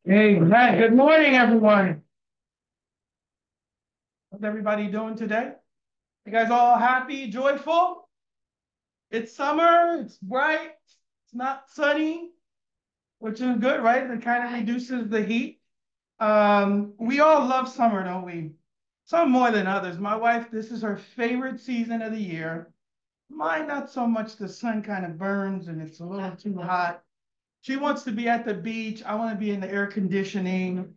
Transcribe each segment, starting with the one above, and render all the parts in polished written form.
Amen. Good morning, everyone. How's everybody doing today? You guys all happy, joyful? It's summer, it's bright, it's not sunny, which is good, right? It kind of reduces the heat. We all love summer, don't we? Some more than others. My wife, this is her favorite season of the year. Mine, not so much. The sun kind of burns and it's a little too hot. She wants to be at the beach. I want to be in the air conditioning.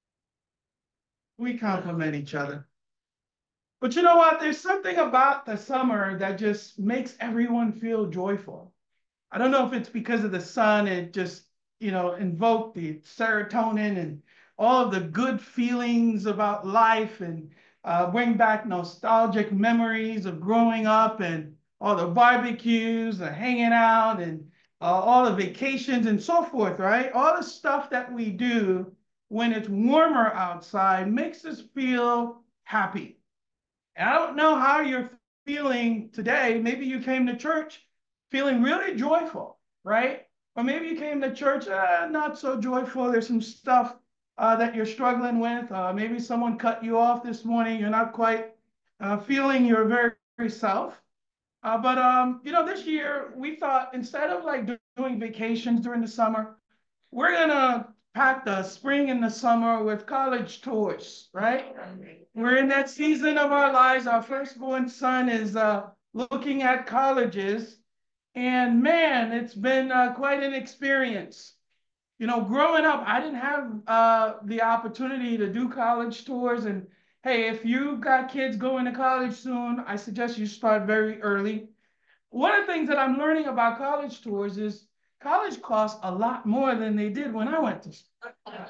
We complement each other. But you know what? There's something about the summer that just makes everyone feel joyful. I don't know if it's because of the sun, it just, invoked the serotonin and all of the good feelings about life and bring back nostalgic memories of growing up and all the barbecues, the hanging out, and all the vacations and so forth, right? All the stuff that we do when it's warmer outside makes us feel happy. And I don't know how you're feeling today. Maybe you came to church feeling really joyful, right? Or maybe you came to church not so joyful. There's some stuff that you're struggling with. Maybe someone cut you off this morning. You're not quite feeling your very self. But this year we thought instead of like doing vacations during the summer, we're gonna pack the spring and the summer with college tours, right? We're in that season of our lives. Our firstborn son is looking at colleges, and man, it's been quite an experience. You know, growing up, I didn't have the opportunity to do college tours. And hey, if you got kids going to college soon, I suggest you start very early. One of the things that I'm learning about college tours is college costs a lot more than they did when I went to school.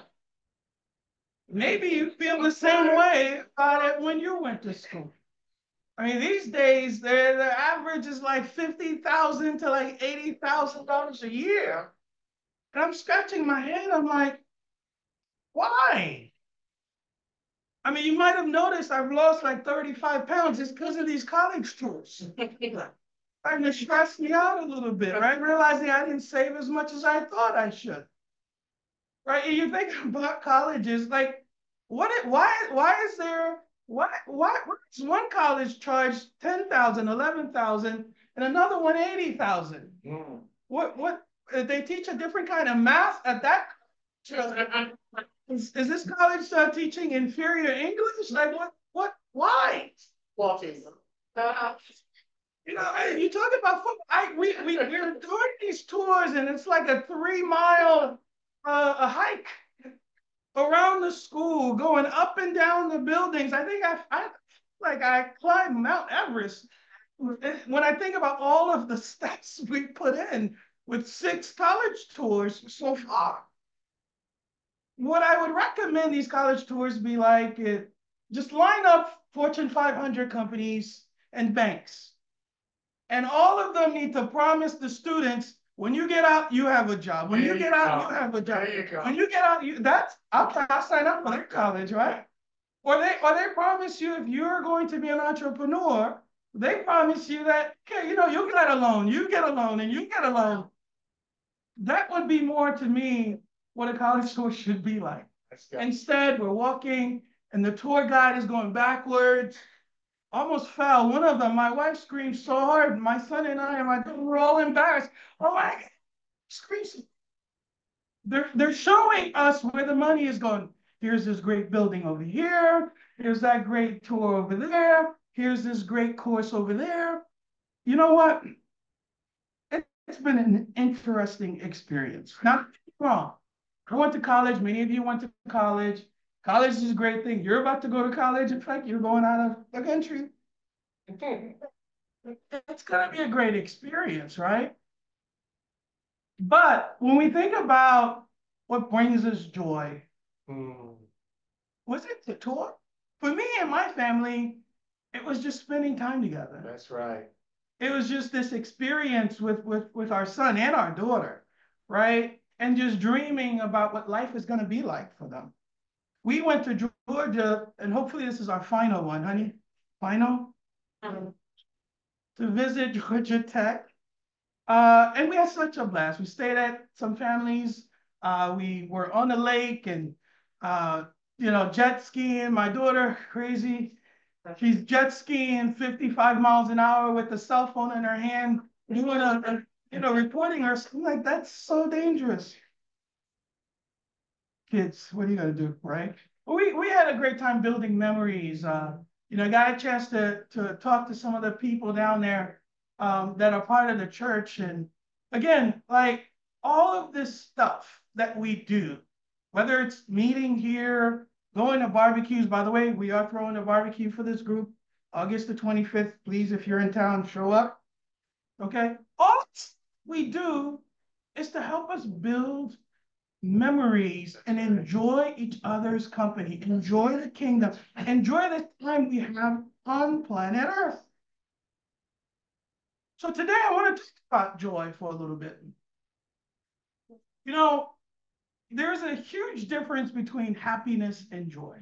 Maybe you feel the same way about it when you went to school. I mean, these days, the average is like 50,000 to like $80,000 a year. And I'm scratching my head. I'm like, why? I mean, you might have noticed I've lost like 35 pounds. It's because of these college tours. Starting to stress me out a little bit, right? Realizing I didn't save as much as I thought I should, right? And you think about colleges, like, why is there, why does one college charge 10,000, 11,000, and another one 80,000? What, they teach a different kind of math at that? Is this college teaching inferior English? Like, why? Autism. You talk about football. We're doing these tours, and it's like a 3 mile a hike around the school, going up and down the buildings. I think I climbed Mount Everest. When I think about all of the steps we put in with 6 college tours so far, what I would recommend these college tours be like, just line up Fortune 500 companies and banks. And all of them need to promise the students, when you get out, you have a job. When you get out, you have a job. There you go. When you get out, I'll sign up for their college, right? Or they promise you if you're going to be an entrepreneur, they promise you that, okay, you get a loan, you get a loan, and you get a loan. That would be more to me what a college tour should be like. Instead, we're walking and the tour guide is going backwards, almost fell. One of them, my wife screamed so hard. My son and I, we're all embarrassed. Oh my God, screams. They're showing us where the money is going. Here's this great building over here. Here's that great tour over there. Here's this great course over there. You know what? It's been an interesting experience. Not wrong. I went to college. Many of you went to college. College is a great thing. You're about to go to college. In fact, you're going out of the country. It's going to be a great experience, right? But when we think about what brings us joy, was it the tour? For me and my family, it was just spending time together. That's right. It was just this experience with our son and our daughter, right? And just dreaming about what life is going to be like for them. We went to Georgia, and hopefully this is our final one, honey. Final? To visit Georgia Tech. And we had such a blast. We stayed at some families' We were on the lake and, jet skiing. My daughter, crazy. She's jet skiing 55 miles an hour with a cell phone in her hand, reporting her. I'm like, that's so dangerous. Kids, what are you gonna do, right? We had a great time building memories. I got a chance to talk to some of the people down there that are part of the church. And again, like all of this stuff that we do, whether it's meeting here, going to barbecues. By the way, we are throwing a barbecue for this group, August the 25th. Please, if you're in town, show up. Okay? All we do is to help us build memories and enjoy each other's company, enjoy the kingdom, enjoy the time we have on planet Earth. So today I want to talk about joy for a little bit. There's a huge difference between happiness and joy.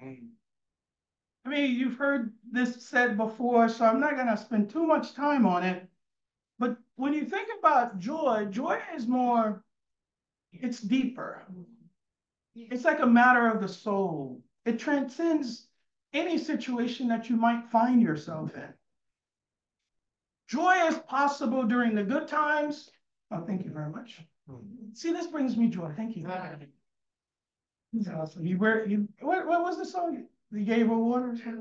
I mean, you've heard this said before, so I'm not going to spend too much time on it. But when you think about joy, joy is more, it's deeper. It's like a matter of the soul. It transcends any situation that you might find yourself in. Joy is possible during the good times. Oh, thank you very much. See, this brings me joy. Thank you. That's awesome. What was the song? You gave her water? It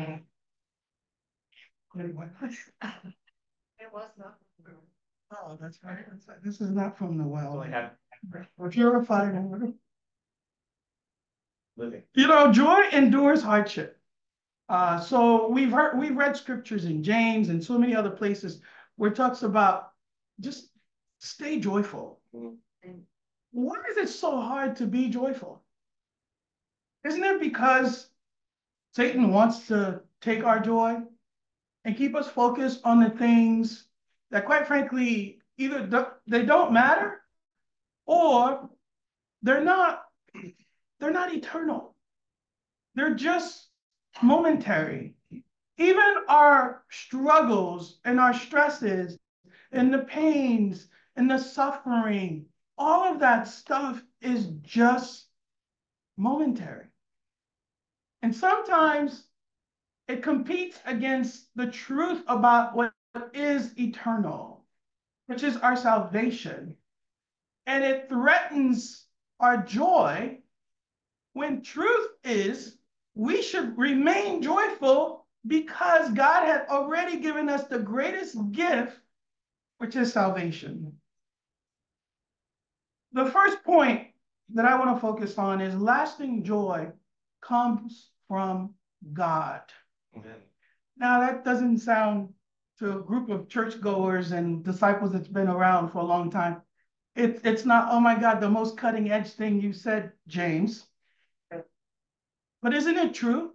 was not. Oh, that's right. This is not from the well. Purified water. Living. Joy endures hardship. So we've read scriptures in James and so many other places where it talks about just stay joyful. Mm-hmm. Why is it so hard to be joyful? Isn't it because Satan wants to take our joy and keep us focused on the things that, quite frankly, either they don't matter or they're not eternal. They're just momentary. Even our struggles and our stresses and the pains and the suffering, all of that stuff is just momentary. And sometimes it competes against the truth about what is eternal, which is our salvation. And it threatens our joy when truth is we should remain joyful because God had already given us the greatest gift, which is salvation. The first point that I want to focus on is lasting joy comes from God. Amen. Now, that doesn't sound to a group of churchgoers and disciples that's been around for a long time. It's not, oh my God, the most cutting edge thing you said, James. But isn't it true?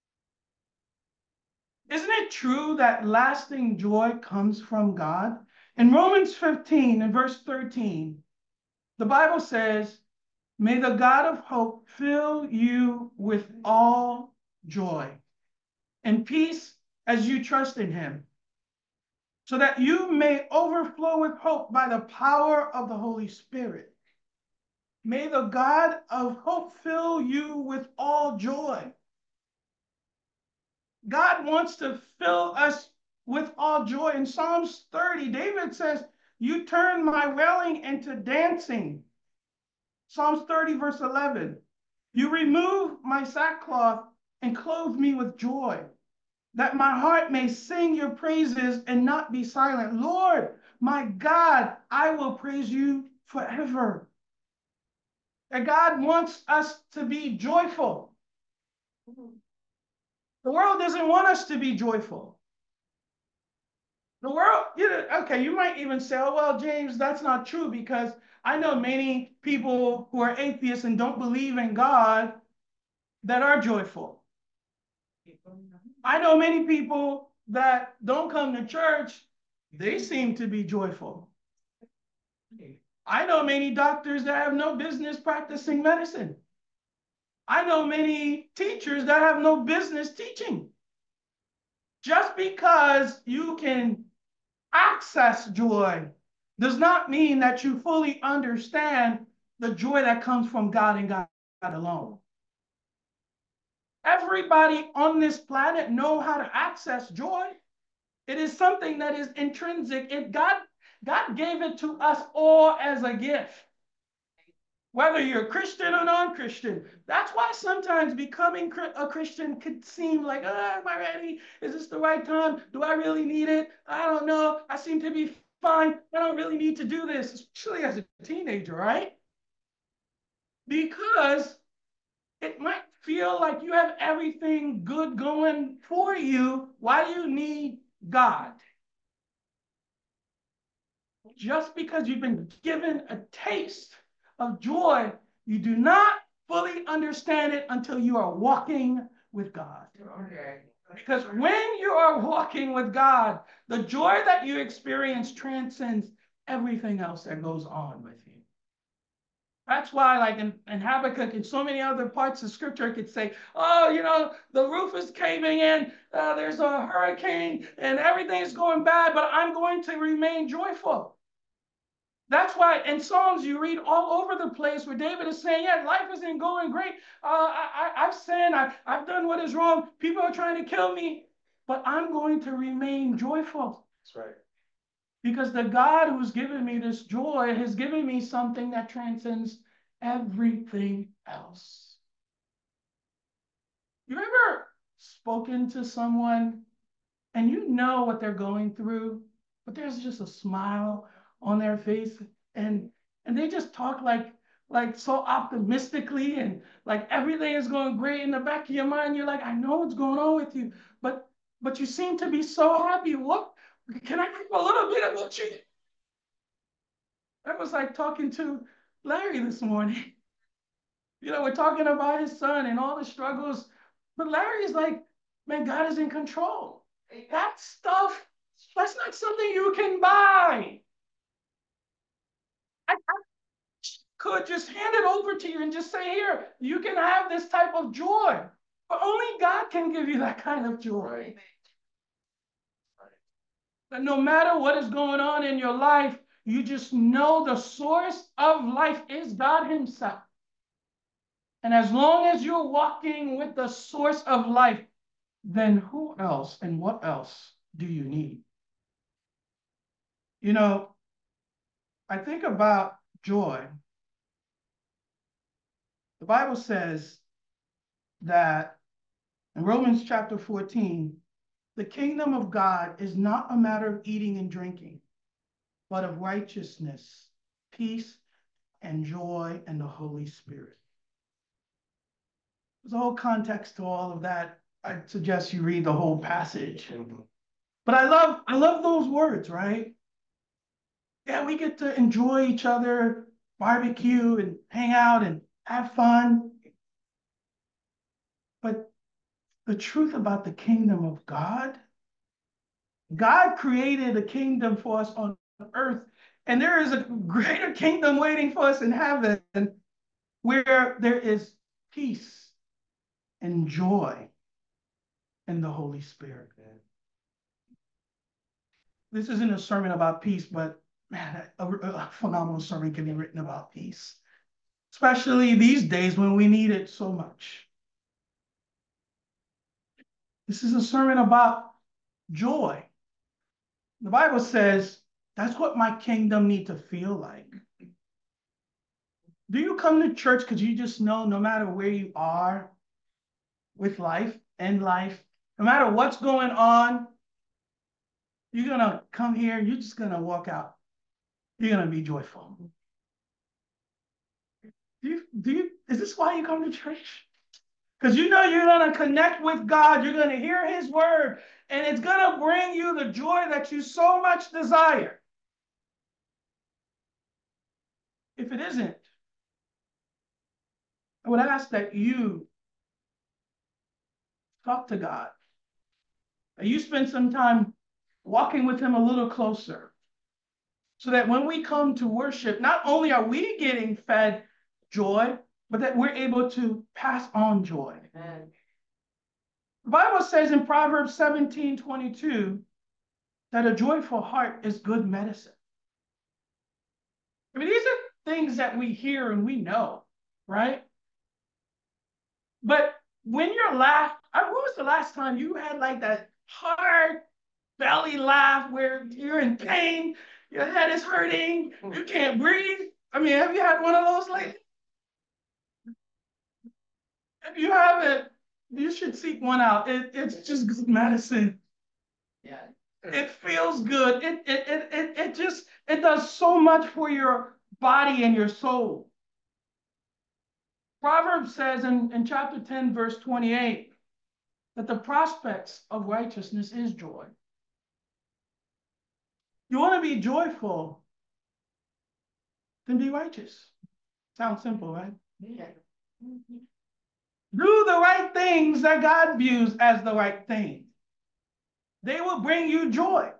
Isn't it true that lasting joy comes from God? In Romans 15 and verse 13, the Bible says, may the God of hope fill you with all joy and peace as you trust in him, so that you may overflow with hope by the power of the Holy Spirit. May the God of hope fill you with all joy. God wants to fill us with all joy. In Psalms 30, David says, you turn my wailing into dancing. Psalms 30, verse 11, you remove my sackcloth and clothe me with joy, that my heart may sing your praises and not be silent. Lord, my God, I will praise you forever. That God wants us to be joyful. The world doesn't want us to be joyful. The world, okay, you might even say, oh, well, James, that's not true because I know many people who are atheists and don't believe in God that are joyful. I know many people that don't come to church, they seem to be joyful. I know many doctors that have no business practicing medicine. I know many teachers that have no business teaching. Just because you can access joy does not mean that you fully understand the joy that comes from God and God alone. Everybody on this planet know how to access joy. It is something that is intrinsic. God gave it to us all as a gift. Whether you're Christian or non-Christian. That's why sometimes becoming a Christian could seem like, am I ready? Is this the right time? Do I really need it? I don't know. I seem to be fine. I don't really need to do this, especially as a teenager, right? Because it might feel like you have everything good going for you. Why do you need God? Just because you've been given a taste of joy, you do not fully understand it until you are walking with God. Okay. Because when you are walking with God, the joy that you experience transcends everything else that goes on with you. That's why, like in Habakkuk and so many other parts of scripture, it could say, oh, the roof is caving in, there's a hurricane, and everything's going bad, but I'm going to remain joyful. That's why in Psalms you read all over the place where David is saying, yeah, life isn't going great. I've sinned. I've done what is wrong. People are trying to kill me, but I'm going to remain joyful. That's right. Because the God who's given me this joy has given me something that transcends everything else. You ever spoken to someone and you know what they're going through, but there's just a smile on their face and they just talk like so optimistically and like everything is going great. In the back of your mind, you're like, I know what's going on with you, but you seem to be so happy. What can I give a little bit about you? I was like talking to Larry this morning. We're talking about his son and all the struggles, but Larry's like, man, God is in control. That stuff, that's not something you can buy. I could just hand it over to you and just say, here, you can have this type of joy. But only God can give you that kind of joy. That no matter what is going on in your life, you just know the source of life is God himself. And as long as you're walking with the source of life, then who else and what else do you need? I think about joy. The Bible says that in Romans chapter 14, the kingdom of God is not a matter of eating and drinking, but of righteousness, peace, and joy in the Holy Spirit. There's a whole context to all of that. I suggest you read the whole passage. But I love those words, right? Yeah, we get to enjoy each other, barbecue and hang out and have fun. But the truth about the kingdom of God created a kingdom for us on earth, and there is a greater kingdom waiting for us in heaven where there is peace and joy in the Holy Spirit. This isn't a sermon about peace, but man, a phenomenal sermon can be written about peace, especially these days when we need it so much. This is a sermon about joy. The Bible says that's what my kingdom need to feel like. Do you come to church because you just know no matter where you are with life, in life, no matter what's going on, you're going to come here and you're just going to walk out. You're going to be joyful. Is this why you come to church? Because you know you're going to connect with God. You're going to hear his word, and it's going to bring you the joy that you so much desire. If it isn't, I would ask that you talk to God. That you spend some time walking with him a little closer. So that when we come to worship, not only are we getting fed joy, but that we're able to pass on joy. Amen. The Bible says in Proverbs 17:22 that a joyful heart is good medicine. I mean, these are things that we hear and we know, right? But when you're laughing, when was the last time you had like that hard belly laugh where you're in pain, your head is hurting, you can't breathe? I mean, have you had one of those lately? If you haven't, you should seek one out. It's just good medicine. Yeah. It feels good. It does so much for your body and your soul. Proverbs says in chapter 10, verse 28, that the prospects of righteousness is joy. You want to be joyful, then be righteous. Sounds simple, right? Yeah. Do the right things that God views as the right thing. They will bring you joy.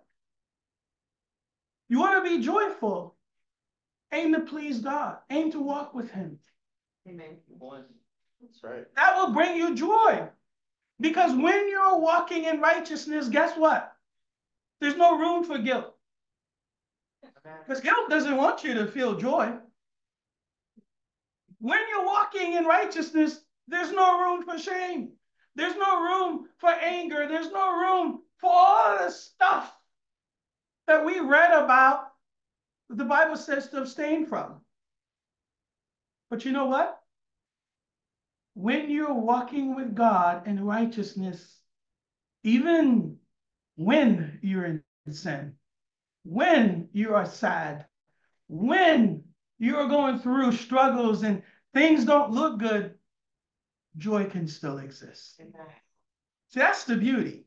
You want to be joyful. Aim to please God. Aim to walk with Him. Amen. That's right. That will bring you joy. Because when you're walking in righteousness, guess what? There's no room for guilt. Because guilt doesn't want you to feel joy. When you're walking in righteousness, there's no room for shame. There's no room for anger. There's no room for all the stuff that we read about that the Bible says to abstain from. But you know what? When you're walking with God in righteousness, even when you're in sin, when you are sad, when you are going through struggles and things don't look good, joy can still exist. Amen. See, that's the beauty.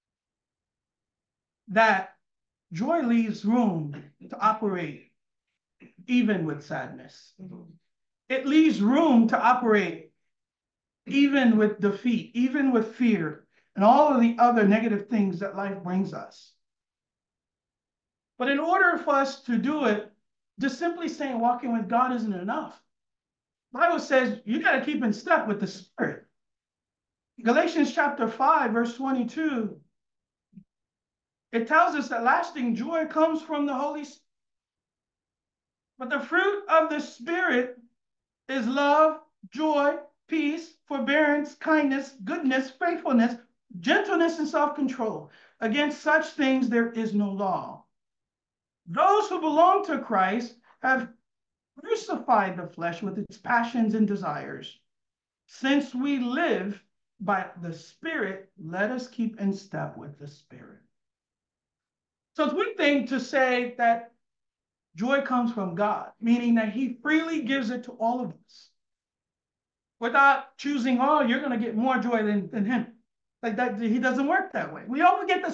That joy leaves room to operate even with sadness. It leaves room to operate even with defeat, even with fear, and all of the other negative things that life brings us. But in order for us to do it, just simply saying walking with God isn't enough. The Bible says you got to keep in step with the Spirit. Galatians chapter 5, verse 22, it tells us that lasting joy comes from the Holy Spirit. But the fruit of the Spirit is love, joy, peace, forbearance, kindness, goodness, faithfulness, gentleness, and self-control. Against such things there is no law. Those who belong to Christ have crucified the flesh with its passions and desires. Since we live by the Spirit, let us keep in step with the Spirit. So it's one thing to say that joy comes from God, meaning that He freely gives it to all of us without choosing, oh, you're going to get more joy than him. Like that, He doesn't work that way. We all get the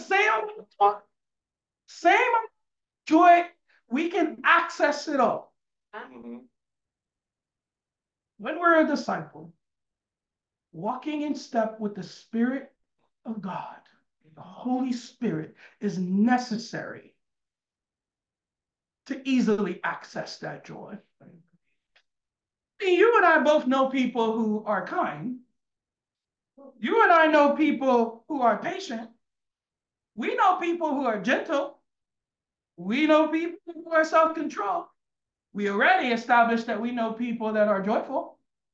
same joy. We can access it all. When we're a disciple, walking in step with the Spirit of God, the Holy Spirit is necessary to easily access that joy. You and I both know people who are kind. You and I know people who are patient. We know people who are gentle. We know people who are self-controlled. We already established that we know people that are joyful.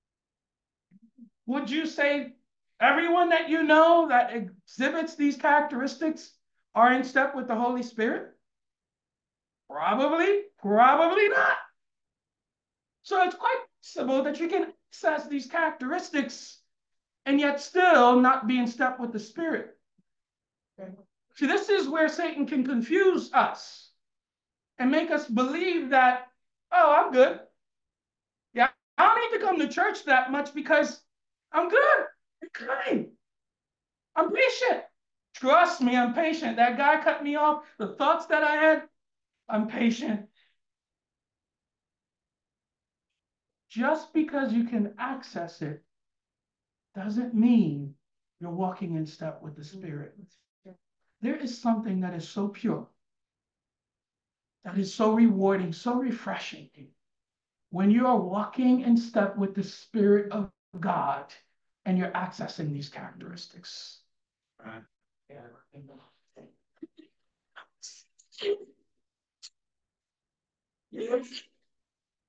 Would you say everyone that you know that exhibits these characteristics are in step with the Holy Spirit? Probably not. So it's quite possible that you can access these characteristics and yet still not be in step with the Spirit. See, this is where Satan can confuse us and make us believe that, oh, I'm good. Yeah, I don't need to come to church that much because I'm good. I'm kind. I'm patient. Trust me, I'm patient. That guy cut me off. The thoughts that I had, I'm patient. Just because you can access it doesn't mean you're walking in step with the Spirit. There is something that is so pure, that is so rewarding, so refreshing when you are walking in step with the Spirit of God and you're accessing these characteristics. Right.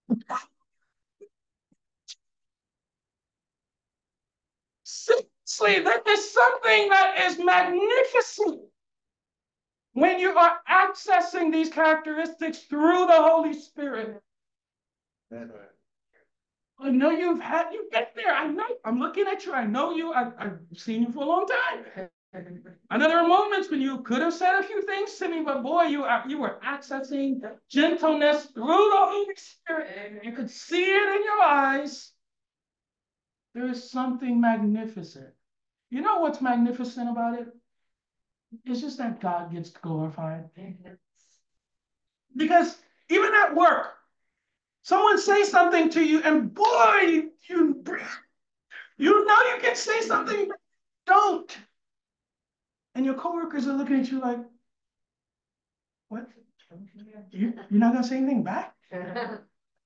Seriously, there is something that is magnificent when you are accessing these characteristics through the Holy Spirit. I know you've been there. I know. I'm looking at you. I know you. I've seen you for a long time. I know there are moments when you could have said a few things to me, but boy, you were accessing gentleness through the Holy Spirit. You could see it in your eyes. There is something magnificent. You know what's magnificent about it? It's just that God gets glorified. Because even at work, someone says something to you, and boy, you know you can say something, but don't. And your coworkers are looking at you like, what? You're not gonna say anything back? And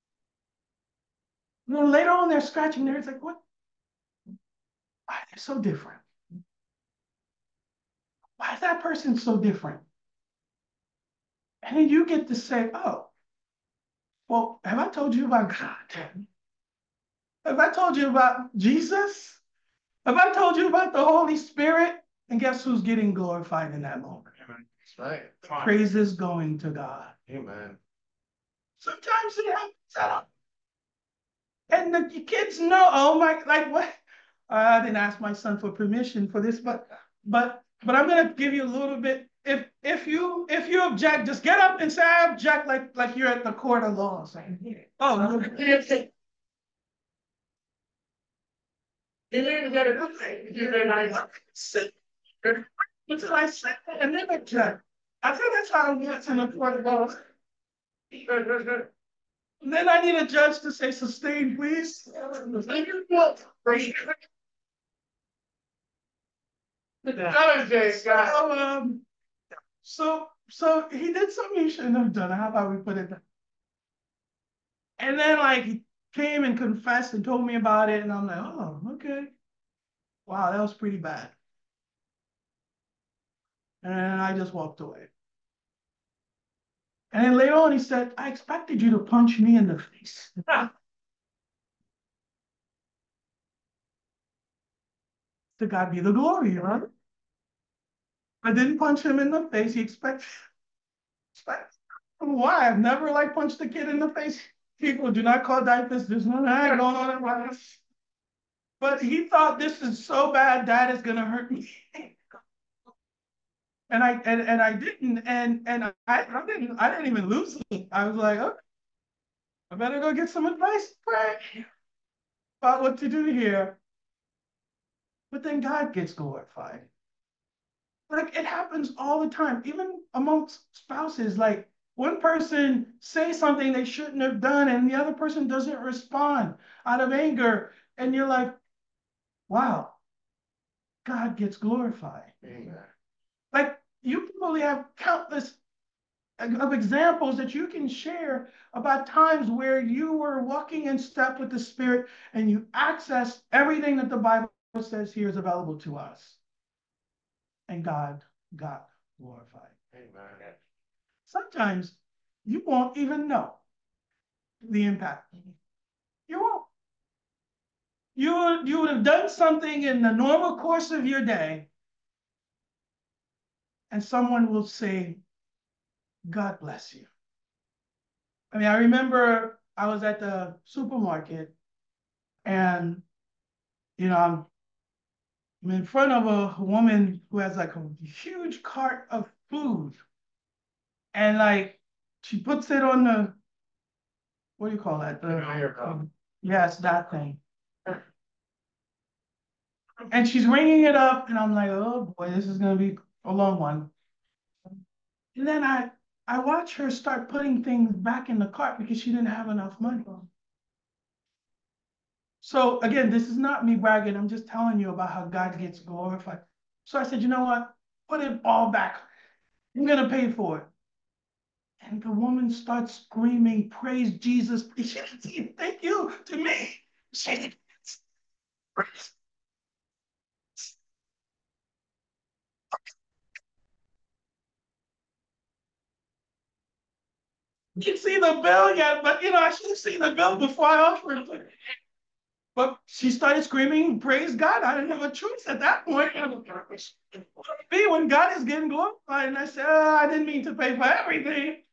then later on, they're scratching their heads like, what? Why are they so different? Why is that person so different? And then you get to say, oh, well, have I told you about God? Have I told you about Jesus? Have I told you about the Holy Spirit? And guess who's getting glorified in that moment? Amen. That's right. Praise is going to God. Amen. Sometimes it happens. And the kids know, oh my, like what? I didn't ask my son for permission for this, but I'm gonna give you a little bit. If you object, just get up and say I object, like you're at the court of law. Oh, no. Until I said that and then object. I think that's how it works in the court of law. And then I need a judge to say sustain, please. So he did something he shouldn't have done. How about we put it that? And then like he came and confessed and told me about it, and I'm like, oh, okay. Wow, that was pretty bad. And I just walked away. And then later on, he said, I expected you to punch me in the face. To God be the glory, right? I didn't punch him in the face. He expected. Why? I've never like punched a kid in the face. People do not call diapers. There's no that going on. But he thought this is so bad, Dad is gonna hurt me. And I didn't, and I didn't even lose it. I was like, oh, I better go get some advice, pray about what to do here. But then God gets glorified. Like it happens all the time, even amongst spouses. Like one person says something they shouldn't have done, and the other person doesn't respond out of anger, and you're like, wow, God gets glorified. Amen. Like you probably have countless of examples that you can share about times where you were walking in step with the Spirit and you access everything that the Bible says here is available to us. And God got glorified. Amen. Sometimes you won't even know the impact. You won't. You would have done something in the normal course of your day, and someone will say, God bless you. I mean, I remember I was at the supermarket and, I'm in front of a woman who has like a huge cart of food. And like, she puts it on the, what do you call that? Yes, that thing. And she's ringing it up, and I'm like, oh boy, this is gonna be a long one. And then I watch her start putting things back in the cart because she didn't have enough money. So again, this is not me bragging. I'm just telling you about how God gets glorified. So I said, you know what? Put it all back. I'm gonna pay for it. And the woman starts screaming, praise Jesus. She didn't say thank you to me. She didn't. didn't see the bill yet, but I should have seen the bill before I offered. But she started screaming, praise God. I didn't have a choice at that point. Me, when God is getting glorified, and I said, I didn't mean to pay for everything.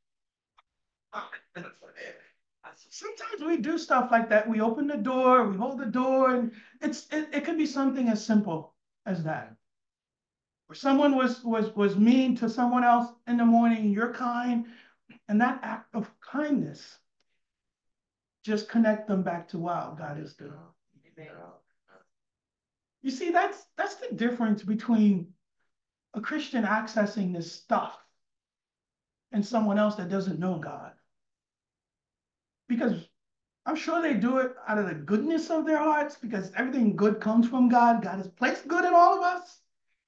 Sometimes we do stuff like that. We open the door, we hold the door, and it could be something as simple as that. Or someone was mean to someone else in the morning, you're kind, and that act of kindness just connect them back to, wow, God is good. You see, that's the difference between a Christian accessing this stuff and someone else that doesn't know God. Because I'm sure they do it out of the goodness of their hearts, because everything good comes from God. God has placed good in all of us.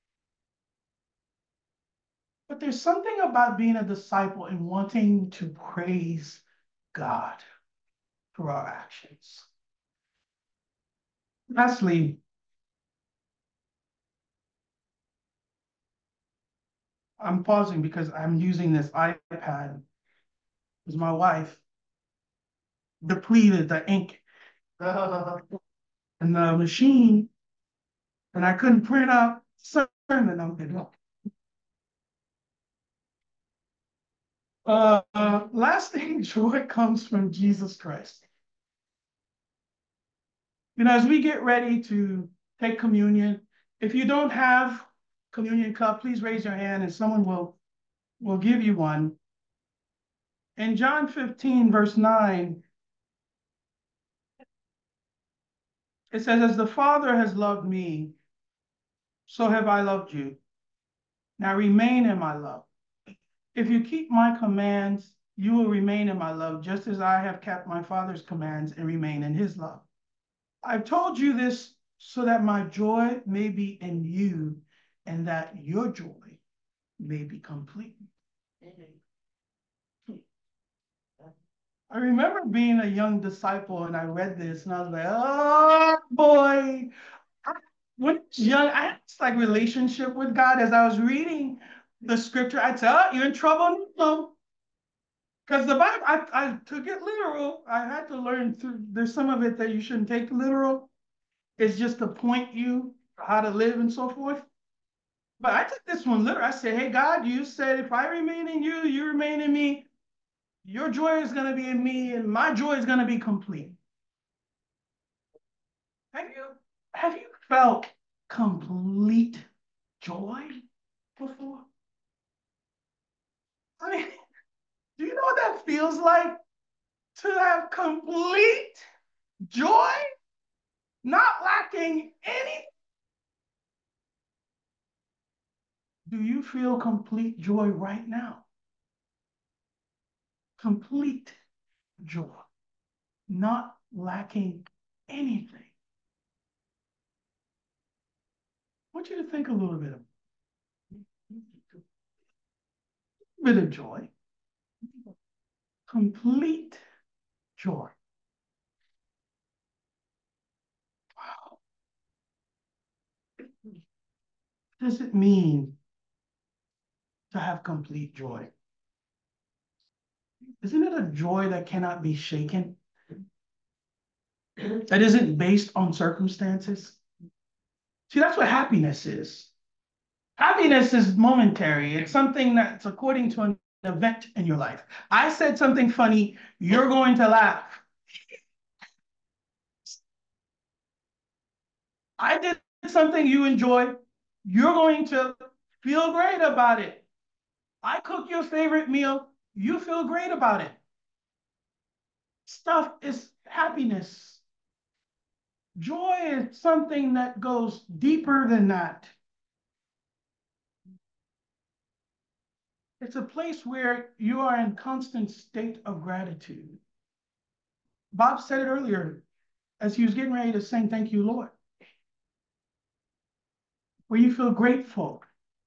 But there's something about being a disciple and wanting to praise God for our actions. Lastly, I'm pausing because I'm using this iPad because my wife depleted the ink in the machine, and I couldn't print out sermon. I'm getting lasting joy comes from Jesus Christ. As we get ready to take communion, if you don't have communion cup, please raise your hand and someone will give you one. In John 15, verse 9, it says, as the Father has loved me, so have I loved you. Now remain in my love. If you keep my commands, you will remain in my love, just as I have kept my Father's commands and remain in his love. I've told you this so that my joy may be in you and that your joy may be complete. I remember being a young disciple and I read this and I was like, oh boy. When I was young, I had this like relationship with God. As I was reading the scripture, I'd say, oh, you're in trouble now. Because the Bible, I took it literal. I had to learn there's some of it that you shouldn't take literal. It's just to point you how to live and so forth. But I took this one literal. I said, hey, God, you said if I remain in you, you remain in me. Your joy is going to be in me and my joy is going to be complete. Have you felt complete joy before? I mean, do you know what that feels like? To have complete joy, not lacking anything. Do you feel complete joy right now? Complete joy, not lacking anything. I want you to think a little bit of joy. Complete joy. Wow. What does it mean to have complete joy? Isn't it a joy that cannot be shaken? That isn't based on circumstances? See, that's what happiness is. Happiness is momentary. It's something that's according to an event in your life. I said something funny, you're going to laugh. I did something you enjoy, you're going to feel great about it. I cook your favorite meal, you feel great about it. Stuff is happiness. Joy is something that goes deeper than that. It's a place where you are in constant state of gratitude. Bob said it earlier as he was getting ready to sing, thank you, Lord. Where you feel grateful.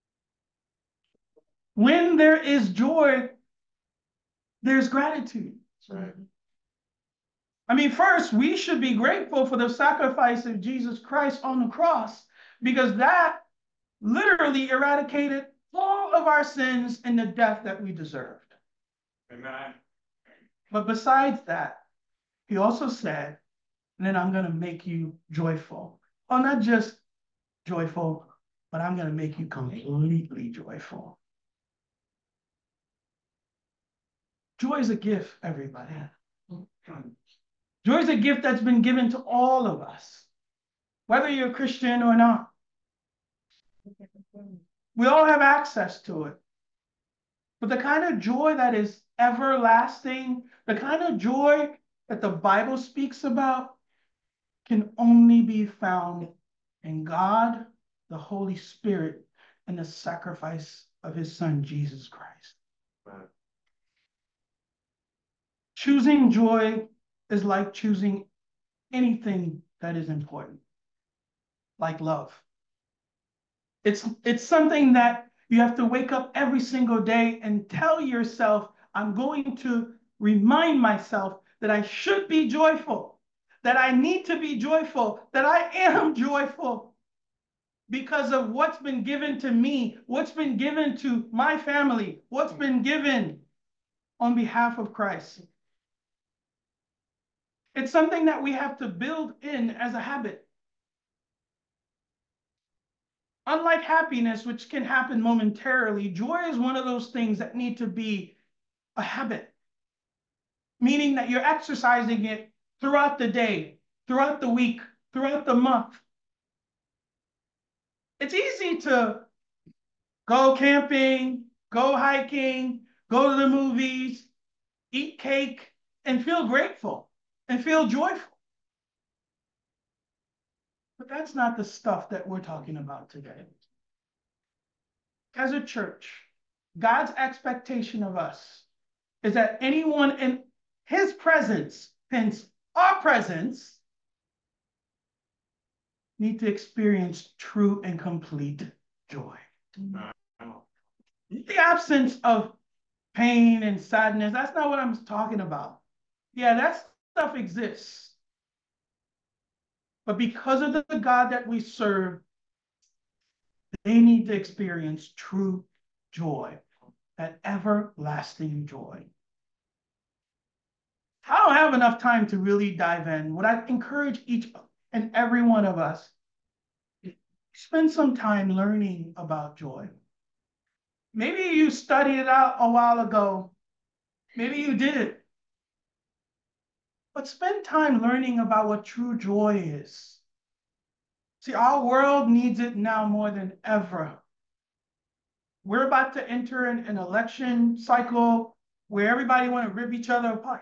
When there is joy, there's gratitude. That's right. I mean, first, we should be grateful for the sacrifice of Jesus Christ on the cross, because that literally eradicated all of our sins and the death that we deserved. Amen. But besides that, he also said, and then I'm going to make you joyful. Oh, not just joyful, but I'm going to make you completely joyful. Joy is a gift, everybody. Joy is a gift that's been given to all of us, whether you're a Christian or not. We all have access to it. But the kind of joy that is everlasting, the kind of joy that the Bible speaks about, can only be found in God, the Holy Spirit, and the sacrifice of his son, Jesus Christ. Right. Choosing joy is like choosing anything that is important, like love. It's something that you have to wake up every single day and tell yourself, I'm going to remind myself that I should be joyful, that I need to be joyful, that I am joyful because of what's been given to me, what's been given to my family, what's been given on behalf of Christ. It's something that we have to build in as a habit. Unlike happiness, which can happen momentarily, joy is one of those things that need to be a habit, meaning that you're exercising it throughout the day, throughout the week, throughout the month. It's easy to go camping, go hiking, go to the movies, eat cake, and feel grateful and feel joyful. But that's not the stuff that we're talking about today. As a church, God's expectation of us is that anyone in his presence, hence our presence, need to experience true and complete joy. The absence of pain and sadness, that's not what I'm talking about. Yeah, that stuff exists. But because of the God that we serve, they need to experience true joy, that everlasting joy. I don't have enough time to really dive in. What I encourage each and every one of us, spend some time learning about joy. Maybe you studied it out a while ago. Maybe you did it. But spend time learning about what true joy is. See, our world needs it now more than ever. We're about to enter an election cycle where everybody want to rip each other apart,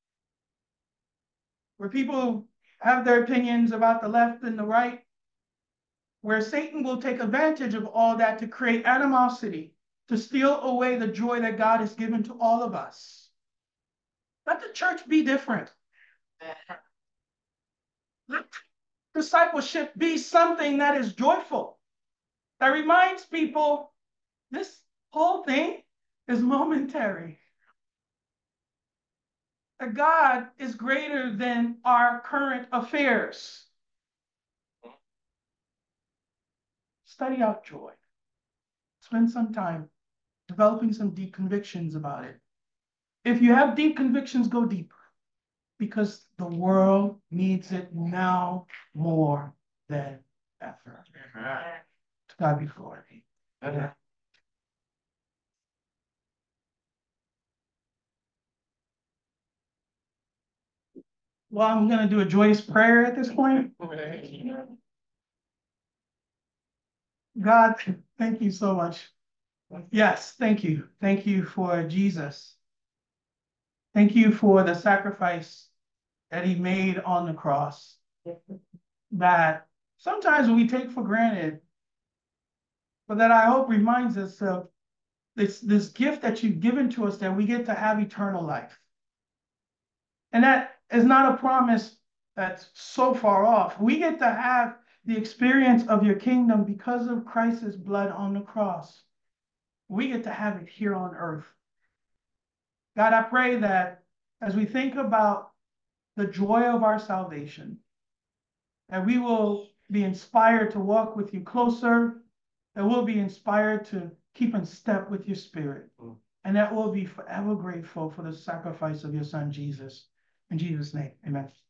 where people have their opinions about the left and the right, where Satan will take advantage of all that to create animosity, to steal away the joy that God has given to all of us. Let the church be different. Let discipleship be something that is joyful, that reminds people this whole thing is momentary. That God is greater than our current affairs. Study out joy. Spend some time developing some deep convictions about it. If you have deep convictions, go deeper, because the world needs it now more than ever. To God be glory. Well, I'm going to do a joyous prayer at this point. God, thank you so much. Yes, thank you. Thank you for Jesus. Thank you for the sacrifice that he made on the cross that sometimes we take for granted, but that I hope reminds us of this gift that you've given to us, that we get to have eternal life. And that is not a promise that's so far off. We get to have the experience of your kingdom because of Christ's blood on the cross. We get to have it here on earth. God, I pray that as we think about the joy of our salvation, that we will be inspired to walk with you closer, that we'll be inspired to keep in step with your spirit. and that we'll be forever grateful for the sacrifice of your son, Jesus. In Jesus' name, amen.